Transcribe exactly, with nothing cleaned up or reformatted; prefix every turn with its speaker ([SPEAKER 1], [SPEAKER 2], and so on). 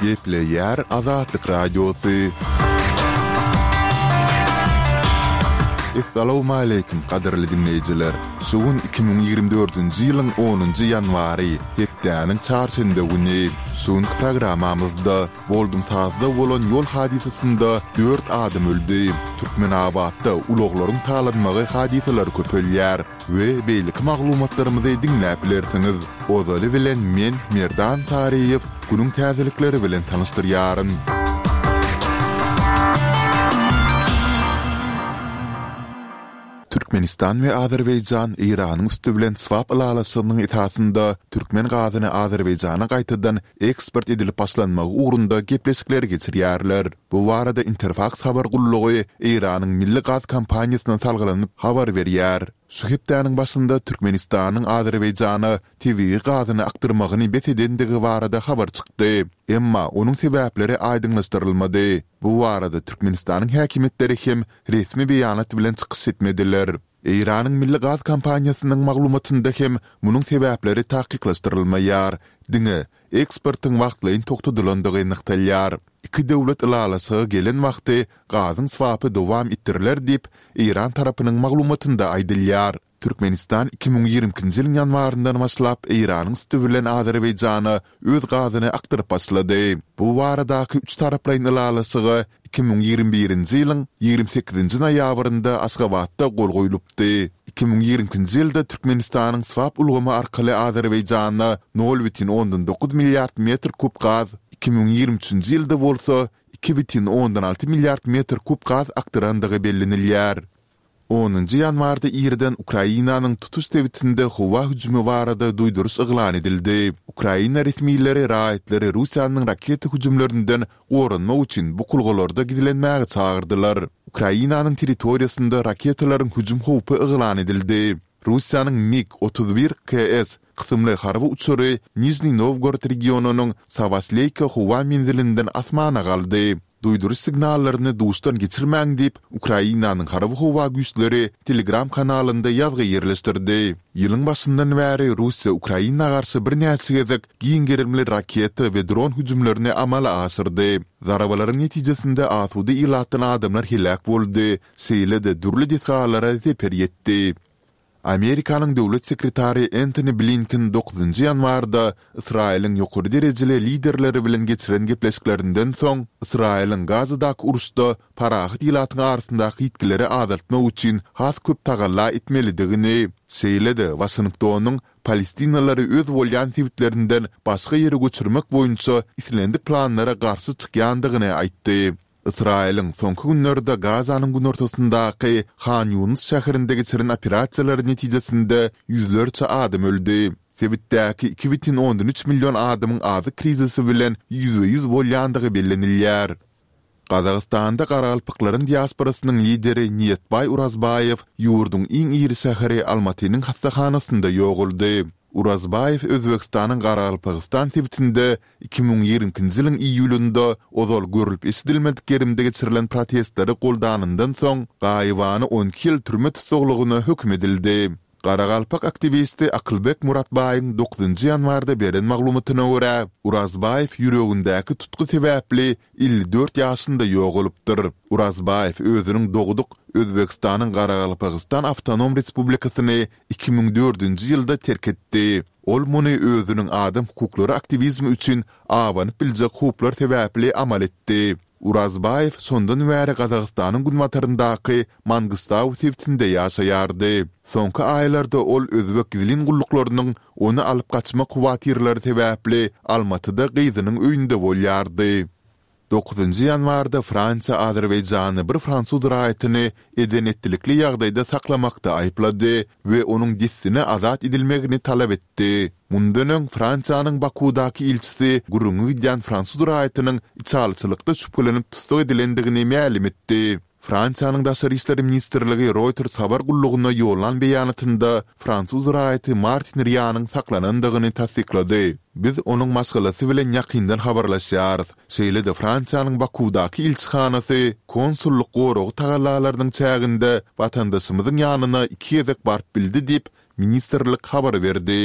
[SPEAKER 1] Gepleyer Azatlyk Radiosu. Assalamu alaykum qadarly dinleyijiler. Sugun iki bin ýigirme dördünji ýylyň onunji ýanwary hepdäniň çarşamba güni sugun programamyzda boldum sazda bolan ýol hadisesinde dört adam öldü. Türkmenabadda uluglaryň talanmagy hadiseler köpelýär we beýlik maglumatlarymyzy dinläp bilersiňiz. Ozaly bilen men Merdan Tariýew günüň täzelikleri bilen tanışdyrýaryn. Türkmenistan we Azerbaýjan Iranyň üstü bilen swap alalasynyň etasynda türkmen gazyny Azerbaýjana gaýtadan eksport edilip başlanmagy ugrunda gepleşikler geçirýärler. Bu barada Interfax habar gullugy Iranyň milli gaz kompaniýasyna salgylanyp habar berýär. Şu hepdäniň başynda Türkmenistanyň Azerbaýjana T V gazyny aktyrmagyny betedendigi barada habar çykdy. Emma onuň sebäpleri aýdynlaşdyrylmady. Bu barada Türkmenistanyň häkimetleri hem resmi beýanat bilen çykyş etmediler. Iranyň milli gaz kompaniýasynyň maglumatynda hem munyň sebäpleri tahkiklaşdyrylmaýar. Diňe eksportyň wagtlaryň toktadylandygy nyktalýar. İki döwlet ilalasy gelen wagty gazyň swapy dowam ettiriler diýip İran tarapynyň maglumatynda aýdylýar. Türkmenistan iki bin ýigirmenji ýylyň ýanwaryndan başlap Iranyň üstü bilen Azerbaýjana öz gazyny aktyryp başlady. Bu baradaky üç taraplyň ilalasy iki bin ýigirme birinji ýylyň ýigirme sekizinji noýabrynda Aşgabatda gol goýulypdy. iki bin ýigirmenji ýylda Türkmenistanyň swap ulgamy arkaly Azerbaýjana nol butun dokuz milliard metr kub gaz, iki bin ýigirme üçünji ýylda bolsa iki butun alty milliard metr kub gaz aktyrandygy bellenilýär. onunji ýanwarda Ýerden Ukrainanyň tutuş dewletinde howa hüjümi barada duýduruş yglan edildi. Ukraina resmiýetleri raýatları Russiýanyň raket hüjümlerinden gorunma üçin bu kulgalarda gidilenmäge çağırdylar. Ukrainanyň territoriýasynda raketalaryň hüjüm howpy yglan edildi. Russiýanyň MiG otuz bir K S kysymly harby uçury Nizhny Novgorod regionunyň Savasleyka howa menzilinden asmana galdy. Duýduruş signallaryny duşdan geçirmäň diýip Ukrainanyň harby howa güýçleri Telegram kanalynda ýazgy ýerleşdirdi. Ýylyň başyndan bäri Russiýa Ukraina garşy bir näçe gezek giňgerilmeli raket we dron hüjümlerini amala aşyrdy. Zarabalaryň netijesinde asudy ilatdan adamlar helak boldy. Seýlede dürli detgalara zeper ýetdi. Amerikanyň döwlet sekretary Antony Blinken dokuzunji ýanwarda Israýlyň ýokary derejeli liderleri bilen geçiren gepleşiklerinden soň Israýlyň Gazydaky uruşda parahat ýylatyň arasyndaky ýetkileri azaltmak üçin has köp tagalla etmelidigini seýledi. Washingtonyň Palestinalary öz bolýan sewitlerinden başga ýere göçürmek boýunça islendik planlara garşy çykýandygyny aýtdy. Israýlyň soňky günlerde Gazanyň gün ortasyndaky Han Yunus şäherinde geçiren operasiýalar netijesinde ýüzlerçe adam öldü. Sebitdäki iki butun üç million adamyň azy krizisi bilen ýüze ýüz bolýandygy bellenilýär. Qazaqstanda Qaralpyklaryň diasporasynyň lideri Niyetbay Urazbayev ýurduň iň iri şäheri Almatynyň hastahanasynda ýoguldy. Urazbayev Özbekistanyň Qaralpykstan sebitinde iki bin ýigirmenji ýylyň iýulynda ozal görülip esdilmedik ýerimde geçirilen protestleri goldanyndan soň gaýwany on iki ýyl türme tutuklugyna hökm edildi. Qaraqalpak aktivisti Akylbek Muratbaýyň dokuzunji ýanwarda beren maglumatyna görä, Urazbayew ýüregindäki tutku sebäpli elli dört ýaşynda ýogulypdyr. Urazbayew özüniň doguduk Özbekistanyň Qaraqalpakystan Awtonom Respublikasyny iki bin dördünji ýylda terk etdi. Ol muny özüniň adam hukuklary aktivizmi üçin awanyp biljek hukuklar sebäpli amal etdi. Urazbayew sondan bäri Qazaqstanyň günbataryndaky Mangustaw sebitinde ýaşaýardy. Soňky aýlarda ol özbek dilin gulluklarının onu alyp gaçmak kuwatyrlary sebäpli Almatyda gyzynyň öýünde bolýardy. dokuzunji ýanwarda Fransiýa Azerbaýjany bir fransuz raýatyny edenetlikli ýagdaýda saklamakda aýplady we onuň dissine azat edilmegini talap etdi. Mundan öň Fransiýanyň Bakudaky ilçisi gurungy giden fransuz raýatynyň içalçylykda şüpheleniп tutsak edilendigini ma'lum etdi. Fransiýanyň Daşary işleri ministrligi Reuters habar gullugyna ýollanan beýanatynda fransuz raýaty Martin Rianyň saklanandygyny tasdiklady. Biz onuň maşgalasy bilen ýakyndan habarlaşýarys. Şeýle-de Fransiýanyň Bakudaky ilçihanasy konsulluk gorog tagallalarynyň çäginde watandaşymyzyň ýanyna iki ýezek barp bildi diýip ministrlik habar berdi.